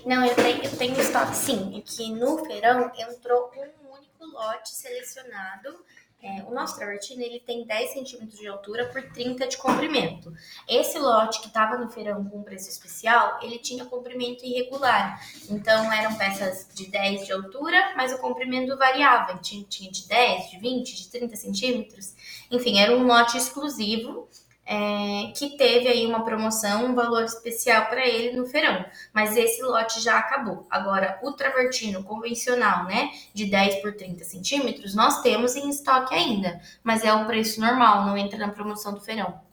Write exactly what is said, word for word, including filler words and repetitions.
Não, eu tenho, eu tenho estoque sim. É que no feirão entrou um único lote selecionado. É, o nosso travertino ele tem dez centímetros de altura por trinta de comprimento. Esse lote que estava no feirão com preço especial, ele tinha comprimento irregular. Então eram peças de dez de altura, mas o comprimento variava. Tinha, tinha de dez, de vinte, de trinta centímetros. Enfim, era um lote exclusivo. É, que teve aí uma promoção, um valor especial para ele no feirão. Mas esse lote já acabou. Agora, o travertino convencional, né, de dez por trinta centímetros, nós temos em estoque ainda, mas é o preço normal, não entra na promoção do feirão.